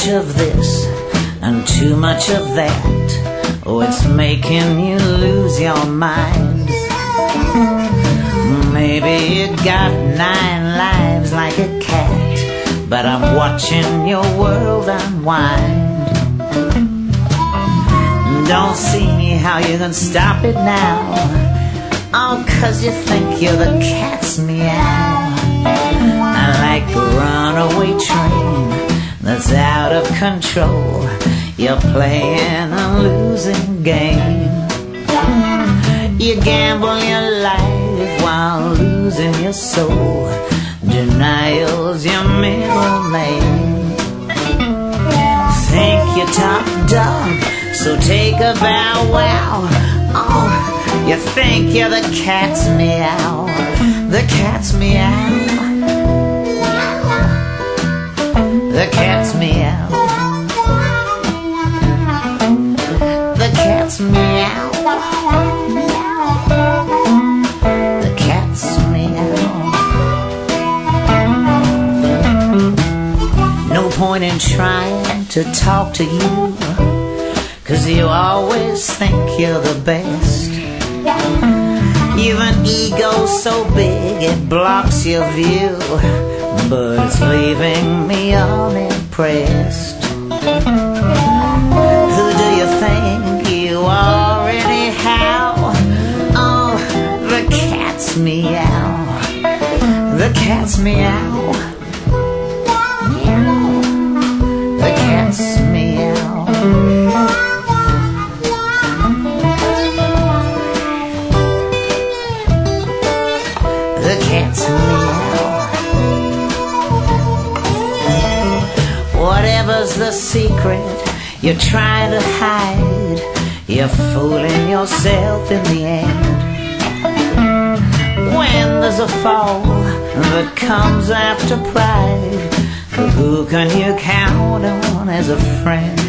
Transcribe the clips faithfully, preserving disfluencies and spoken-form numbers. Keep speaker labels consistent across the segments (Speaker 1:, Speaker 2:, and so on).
Speaker 1: much of this and too much of that. Oh, it's making you lose your mind. Maybe it got nine lives like a cat, but I'm watching your world unwind. Don't see how you can stop it now. Oh, 'cause you think you're the cat's meow. Like a runaway train that's out of control, you're playing a losing game. You gamble your life while losing your soul. Denial's your middle name. Think you're top dog, so take a bow wow. Oh, you think you're the cat's meow. The cat's meow. The cat's meow. The cat's meow. The cat's meow. No point in trying to talk to you, 'cause you always think you're the best. You've an ego so big it blocks your view, but it's leaving me unimpressed. Who do you think you already have? Oh, the cat's meow. The cat's meow. The cat's meow. The cat's meow. Whatever's the secret you're trying to hide, you're fooling yourself in the end. When there's a fall that comes after pride, who can you count on as a friend?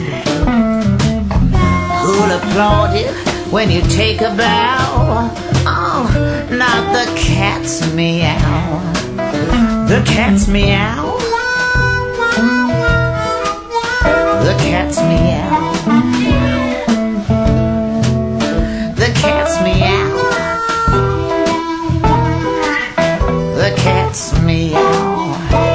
Speaker 1: Who'll applaud you when you take a bow? Oh, not the cat's meow. The cat's meow. The cat's meow. The cat's meow. The cat's meow.